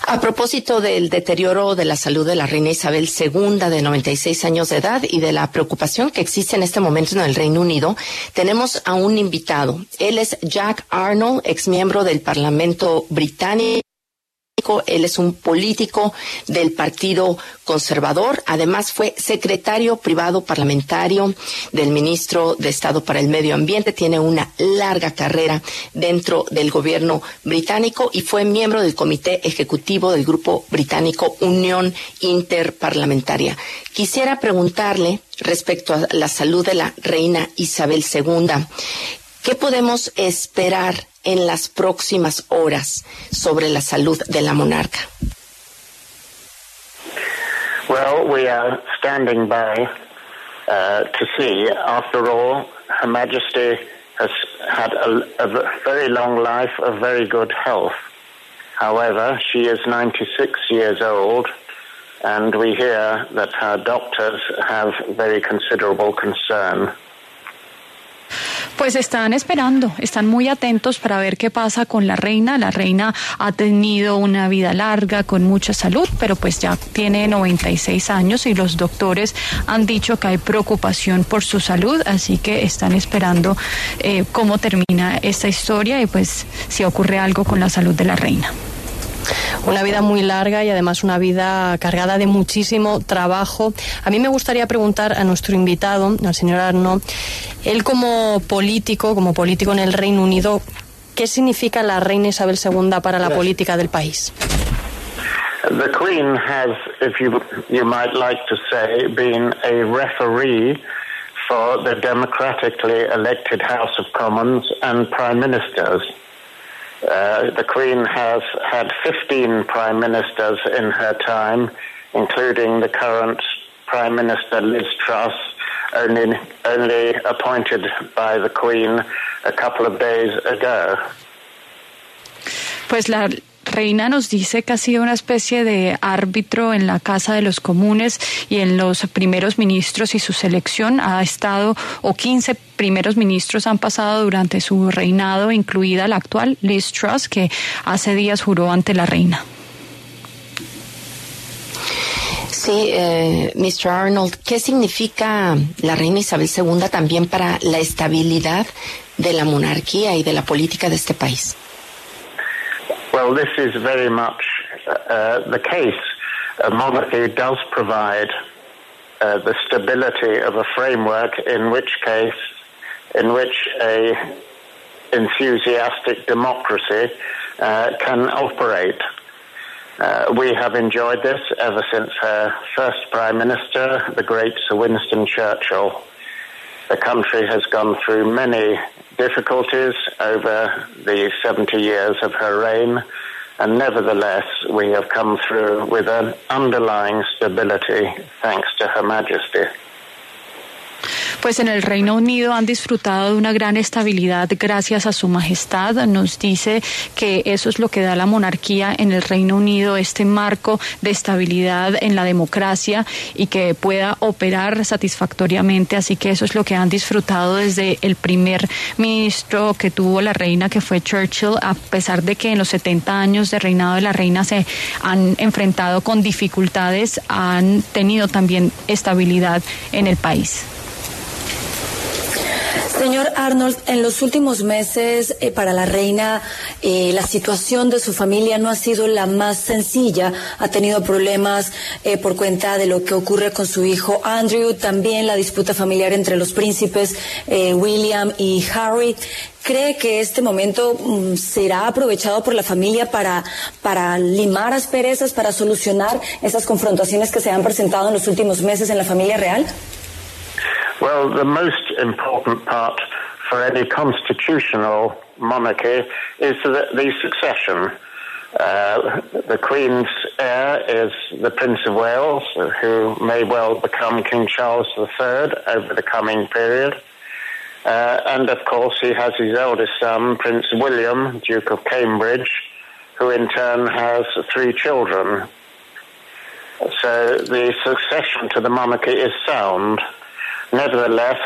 A propósito del deterioro de la salud de la reina Isabel II, de 96 años de edad, y de la preocupación que existe en este momento en el Reino Unido, tenemos a un invitado. Él es Jack Arnold, exmiembro del Parlamento británico. Él es un político del Partido Conservador. Además, fue secretario privado parlamentario del ministro de Estado para el Medio Ambiente. Tiene una larga carrera dentro del gobierno británico y fue miembro del comité ejecutivo del grupo británico Unión Interparlamentaria. Quisiera preguntarle respecto a la salud de la reina Isabel II. ¿Qué podemos esperar en las próximas horas sobre la salud de la monarca? Well, we are standing by to see. After all, Her Majesty has had a very long life of very good health. However, she is 96 years old, and we hear that her doctors have very considerable concern. Pues están esperando, están muy atentos para ver qué pasa con la reina. La reina ha tenido una vida larga, con mucha salud, pero pues ya tiene 96 años y los doctores han dicho que hay preocupación por su salud, así que están esperando cómo termina esta historia y pues si ocurre algo con la salud de la reina. Una vida muy larga y además una vida cargada de muchísimo trabajo. A mí me gustaría preguntar a nuestro invitado, al señor Arnold, él como político en el Reino Unido, ¿qué significa la reina Isabel II para la política del país? The Queen has, if you might like to say, been a referee for the democratically elected House of Commons and Prime Ministers. The Queen has had 15 Prime Ministers in her time, including the current Prime Minister Liz Truss, only appointed by the Queen a couple of days ago. Pues la reina nos dice que ha sido una especie de árbitro en la Casa de los Comunes y en los primeros ministros y su selección ha estado, o 15 primeros ministros han pasado durante su reinado, incluida la actual Liz Truss, que hace días juró ante la reina. Sí, Mr. Arnold, ¿qué significa la reina Isabel II también para la estabilidad de la monarquía y de la política de este país? Well, this is very much the case. A monarchy does provide the stability of a framework in which a enthusiastic democracy can operate. We have enjoyed this ever since her first Prime Minister, the great Sir Winston Churchill. The country has gone through many difficulties over the 70 years of her reign, and nevertheless we have come through with an underlying stability thanks to Her Majesty. Pues en el Reino Unido han disfrutado de una gran estabilidad gracias a su majestad. Nos dice que eso es lo que da la monarquía en el Reino Unido, este marco de estabilidad en la democracia y que pueda operar satisfactoriamente. Así que eso es lo que han disfrutado desde el primer ministro que tuvo la reina, que fue Churchill, a pesar de que en los 70 años de reinado de la reina se han enfrentado con dificultades, han tenido también estabilidad en el país. Señor Arnold, en los últimos meses para la reina la situación de su familia no ha sido la más sencilla. Ha tenido problemas por cuenta de lo que ocurre con su hijo Andrew, también la disputa familiar entre los príncipes William y Harry. ¿Cree que este momento será aprovechado por la familia para limar asperezas, para solucionar esas confrontaciones que se han presentado en los últimos meses en la familia real? Well, the most important part for any constitutional monarchy is the succession. The Queen's heir is the Prince of Wales, who may well become King Charles III over the coming period. And of course he has his eldest son, Prince William, Duke of Cambridge, who in turn has 3 children. So the succession to the monarchy is sound. Nevertheless,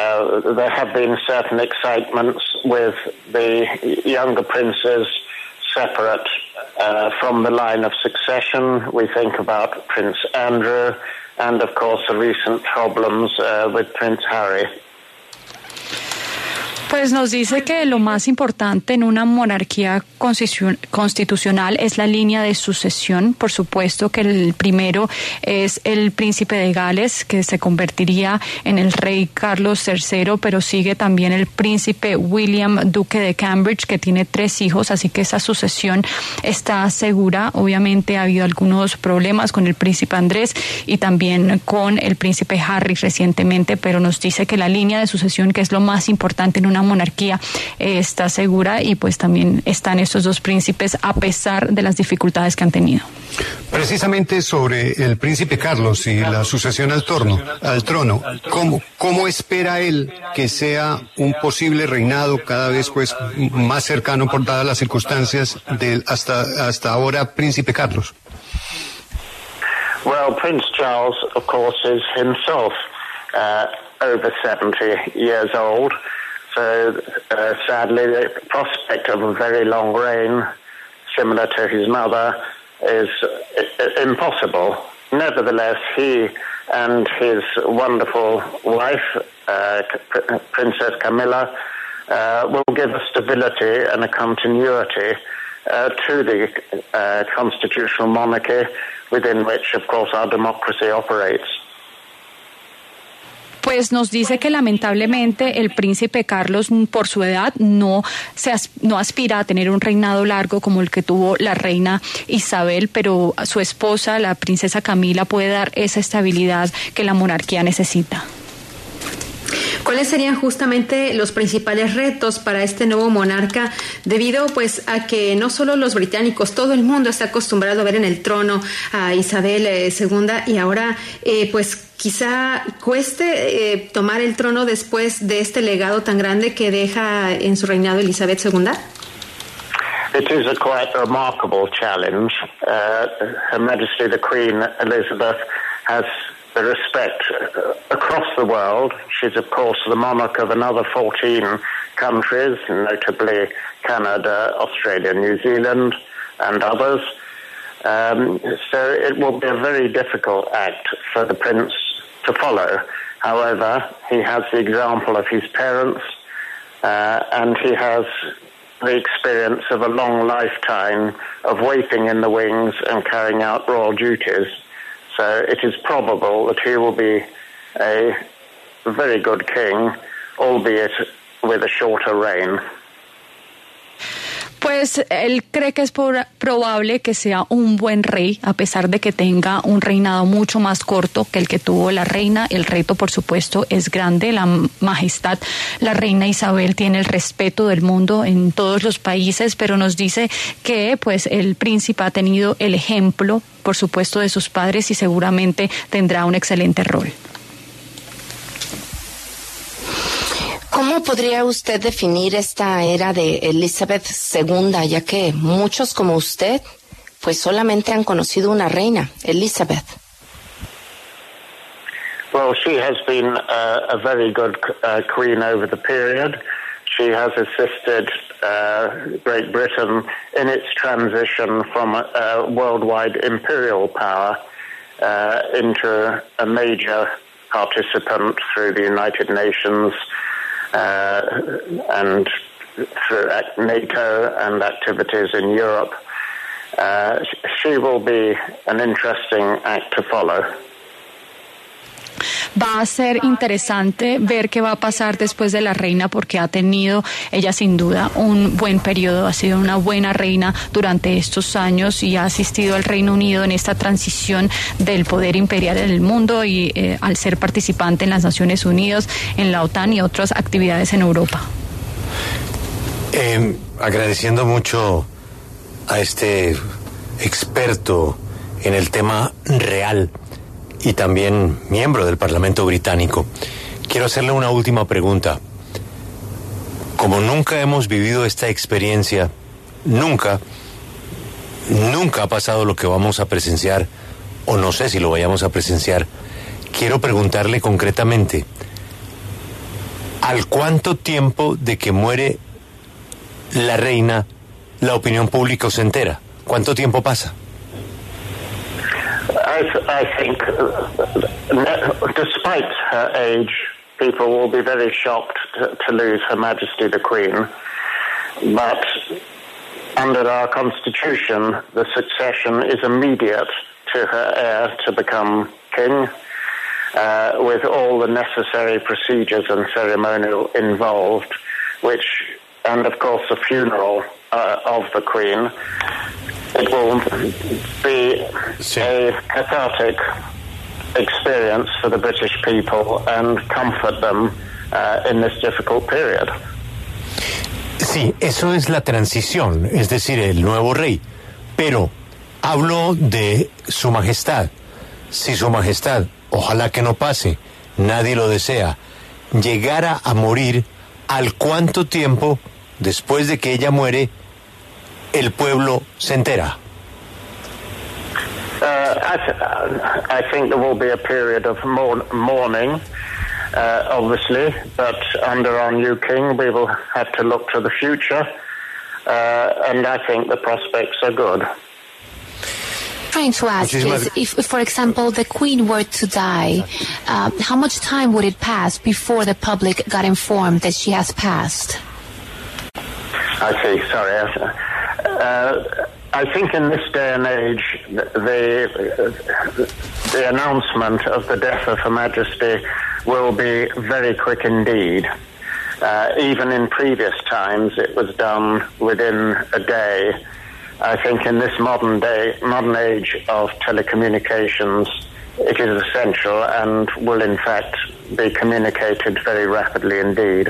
there have been certain excitements with the younger princes separate from the line of succession. We think about Prince Andrew and, of course, the recent problems with Prince Harry. Pues nos dice que lo más importante en una monarquía constitucional es la línea de sucesión. Por supuesto que el primero es el príncipe de Gales, que se convertiría en el rey Carlos III, pero sigue también el príncipe William, duque de Cambridge, que tiene 3 hijos, así que esa sucesión está segura. Obviamente ha habido algunos problemas con el príncipe Andrés y también con el príncipe Harry recientemente, pero nos dice que la línea de sucesión, que es lo más importante en una monarquía, está segura, y pues también están estos 2 príncipes a pesar de las dificultades que han tenido. Precisamente sobre el príncipe Carlos y la sucesión al trono, ¿cómo espera él que sea un posible reinado cada vez pues más cercano, por dadas las circunstancias del hasta ahora príncipe Carlos? Well, Prince Charles, of course, is himself over 70 years old. So, sadly, the prospect of a very long reign, similar to his mother, is impossible. Nevertheless, he and his wonderful wife, Princess Camilla, will give a stability and a continuity to the constitutional monarchy, within which, of course, our democracy operates. Pues nos dice que lamentablemente el príncipe Carlos, por su edad, no aspira a tener un reinado largo como el que tuvo la reina Isabel, pero su esposa, la princesa Camila, puede dar esa estabilidad que la monarquía necesita. ¿Cuáles serían justamente los principales retos para este nuevo monarca, debido pues a que no solo los británicos, todo el mundo está acostumbrado a ver en el trono a Isabel II, y ahora pues quizá cueste tomar el trono después de este legado tan grande que deja en su reinado Elizabeth II? It is a quite remarkable challenge. Her Majesty the Queen Elizabeth has the respect across the world. She's, of course, the monarch of another 14 countries, notably Canada, Australia, New Zealand, and others. So it will be a very difficult act for the prince to follow. However, he has the example of his parents, and he has the experience of a long lifetime of waiting in the wings and carrying out royal duties. So it is probable that he will be a very good king, albeit with a shorter reign. Pues él cree que es probable que sea un buen rey, a pesar de que tenga un reinado mucho más corto que el que tuvo la reina. El reto, por supuesto, es grande. La majestad, la reina Isabel, tiene el respeto del mundo en todos los países, pero nos dice que pues el príncipe ha tenido el ejemplo, por supuesto, de sus padres, y seguramente tendrá un excelente rol. ¿Cómo podría usted definir esta era de Elizabeth II, ya que muchos como usted pues solamente han conocido una reina, Elizabeth? Well, she has been a very good queen over the period. She has assisted Great Britain in its transition from a worldwide imperial power into a major participant through the United Nations, and through NATO and activities in Europe. She will be an interesting act to follow. Va a ser interesante ver qué va a pasar después de la reina, porque ha tenido ella sin duda un buen periodo, ha sido una buena reina durante estos años y ha asistido al Reino Unido en esta transición del poder imperial en el mundo, y al ser participante en las Naciones Unidas, en la OTAN y otras actividades en Europa. Agradeciendo mucho a este experto en el tema real y también miembro del Parlamento británico, quiero hacerle una última pregunta. Como nunca hemos vivido esta experiencia, nunca ha pasado lo que vamos a presenciar, o no sé si lo vayamos a presenciar, quiero preguntarle concretamente, ¿al cuánto tiempo de que muere la reina la opinión pública se entera? ¿Cuánto tiempo pasa? I think, despite her age, people will be very shocked to lose Her Majesty the Queen. But under our Constitution, the succession is immediate to her heir to become king, with all the necessary procedures and ceremonial involved, and of course the funeral of the Queen. It will be a cathartic experience for the British people and comfort them in this difficult period. Sí, eso es la transición, es decir, el nuevo rey. Pero hablo de Su Majestad. Si Su Majestad, ojalá que no pase, nadie lo desea, llegara a morir, ¿al cuánto tiempo después de que ella muere el pueblo se entera? I think there will be a period of mourning, obviously, but under our new king we will have to look to the future, and I think the prospects are good. Trying to ask is, if, for example, the Queen were to die, how much time would it pass before the public got informed that she has passed? I see, sorry. I think in this day and age, the announcement of the death of Her Majesty will be very quick indeed. Even in previous times, it was done within a day. I think in this modern age of telecommunications, it is essential and will in fact be communicated very rapidly indeed.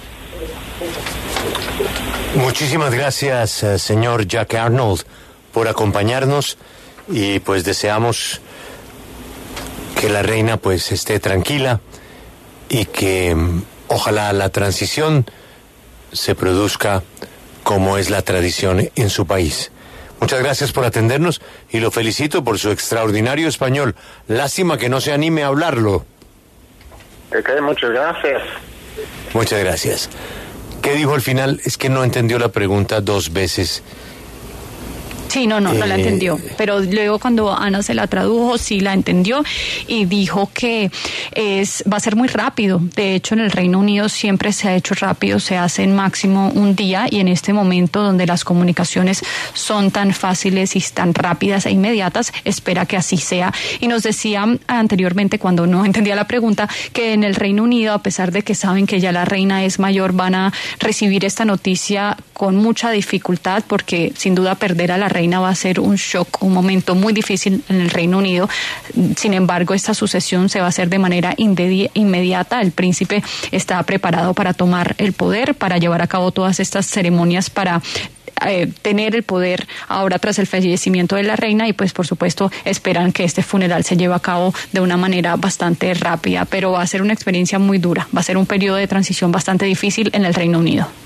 Muchísimas gracias, señor Jack Arnold, por acompañarnos, y pues deseamos que la reina pues esté tranquila y que ojalá la transición se produzca como es la tradición en su país. Muchas gracias por atendernos y lo felicito por su extraordinario español. Lástima que no se anime a hablarlo. Ok, muchas gracias. Muchas gracias. ¿Qué dijo al final? Es que no entendió la pregunta dos veces. Sí, no la entendió, pero luego cuando Ana se la tradujo sí la entendió y dijo que va a ser muy rápido. De hecho, en el Reino Unido siempre se ha hecho rápido, se hace en máximo un día, y en este momento donde las comunicaciones son tan fáciles y tan rápidas e inmediatas, espera que así sea. Y nos decía anteriormente, cuando no entendía la pregunta, que en el Reino Unido, a pesar de que saben que ya la reina es mayor, van a recibir esta noticia con mucha dificultad, porque sin duda perder a la reina va a ser un shock, un momento muy difícil en el Reino Unido. Sin embargo, esta sucesión se va a hacer de manera inmediata. El príncipe está preparado para tomar el poder, para llevar a cabo todas estas ceremonias, para tener el poder ahora tras el fallecimiento de la reina, y pues por supuesto esperan que este funeral se lleve a cabo de una manera bastante rápida, pero va a ser una experiencia muy dura, va a ser un periodo de transición bastante difícil en el Reino Unido.